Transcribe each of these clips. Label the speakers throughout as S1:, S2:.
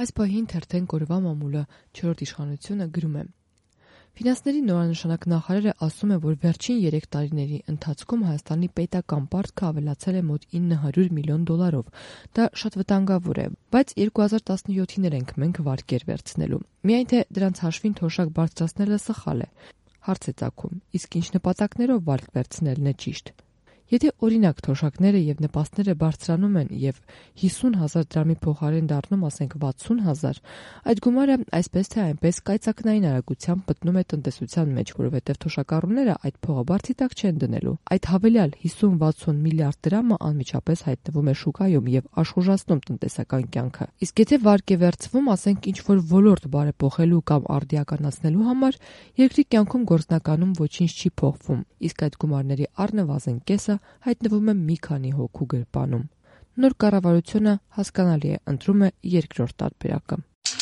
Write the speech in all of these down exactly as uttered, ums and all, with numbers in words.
S1: Այս պահին թերթեն կորվա մամուլը չորրորդ իշխանությունը գրում է. Ֆինանսների նորանշանակ նախարարը ասում է, որ վերջին երեք տարիների ընթացքում Հայաստանի պետական պարտքը ավելացել է մոտ ինը հարյուր միլիոն դոլարով։ Դա շատ վտանգավոր է, բայց երկու հազար տասնյոթին ենք մենք վարկեր վերցնելու։ Միայն թե դրանց հաշվին թոշակ բարձրացնելը սխալ է։ Հարց է ծագում, իսկ ինչ նպատակներով վարկ վերցնելն է ճիշտ։ Եթե օրինակ թոշակները եւ նպաստները բարձրանում են եւ հիսուն հազար դրամի փոխարեն դառնում, ասենք վաթսուն հազար, այդ գումարը այսպես թե այնպես կայծակնային արագությամբ մտնում է տնտեսության մեջ, որովհետեւ թոշակառուները այդ փողը բարձի տակ չեն դնելու։ Այդ հավելյալ հիսուն-վաթսուն միլիարդ դրամը անմիջապես հայտնվում է շուկայում եւ աշխուժացնում տնտեսական կյանքը։ Իսկ եթե վարկ է վերցվում, ասենք ինչ որ ոլորտ բարեփոխելու կամ արդիականացնելու համար, երկրի կյանքում գործնականում ոչինչ չի փոխվում, իսկ այդ գումարների առնվազն կեսը հայտնվում է մի քանի հոգու գրպանում։ Նոր կառավարությունը հասկանալի է ընտրում է երկրորդ տարբերակը։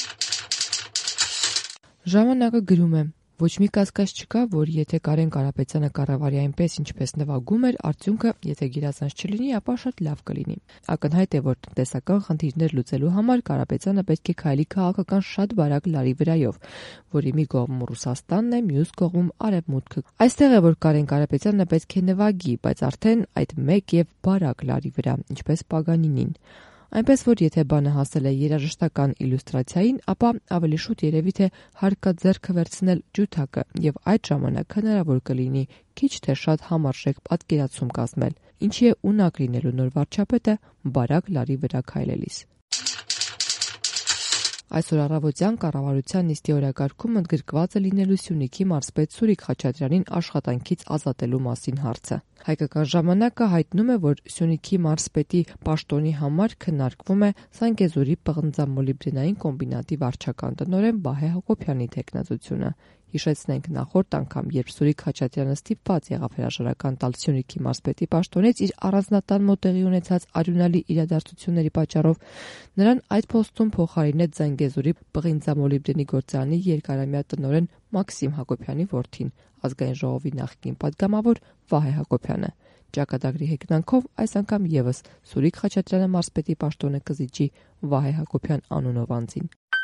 S1: Ժամանակը գրում է. ոչ մի կասկած չկա, որ եթե Կարեն Կարապետյանը կառավարի այնպես, ինչպես նվագում էր, արդյունքը, եթե գերազանց չլինի, ապա շատ լավ կլինի։ Ակնհայտ է, որ տնտեսական խնդիրներ լուծելու համար Կարապետյանը պետք է քայլի քաղաքական շատ բարակ լարի վրայով, որի մի կողմում Ռուսաստանն է, մյուս կողմում Արևմուտքը։ Այստեղ է, որ Կարեն Կարապետյանը պետք է նվագի, բայց արդեն այդ մեկ եւ բարակ լարի վրա, ինչպես Պագանինին։ Այնպես որ եթե բանը հասել է երաժշտական իլյուստրացիային, ապա ավելի շուտ երևի թե հարկա ձեռքը վերցնել ջութակը եւ այդ ժամանակ հնարավոր կլինի քիչ թե շատ համարժեք պատկերացում կազմել, ինչի է ունակ լինելու նոր վարչապետը բարակ լարի վրա քայլելիս։ Այսօր առավոտյան կառավարության նիստի օրակարգում ընդգրկված է լինելու Սյունիքի մարզպետ Սուրիկ Խաչատրյանին աշխատանքից ազատելու մասին հարցը։ Հայկական ժամանակը հայտնում է, որ Սյունիքի մարզպետի պաշտոնի համար քննարկվում է Զանգեզուրի պղնձամոլիբդենային կոմբինատի վարչական տնօրեն Վահե Հակոբյանի թեկնածությունը։ Հիշեցնենք, նախորդ անգամ, երբ Սուրիկ Խաչատրյանը ստիպված եղավ հրաժարական տալ Սյունիքի մարզպետի պաշտոնից իր առանձնատան մոտ տեղի ունեցած արյունալի իրադարձությունների պատճառով, նրան այդ փոստում փոխարինեց Զանգեզուրի պղնձամոլիբդենի գործարանի երկարամյա տնօրեն Մաքսիմ Հակոբյանի որդին, ազգային ժողովի նախկին պատգամավոր Վահե Հակոբյանը։ Ճակատագրի հեգնանքով այս անգամ եւս Սուրիկ Խաչատրյանը մարզպետի պաշտոնը կզիջի Վահե Հակոբյան անունով անձին։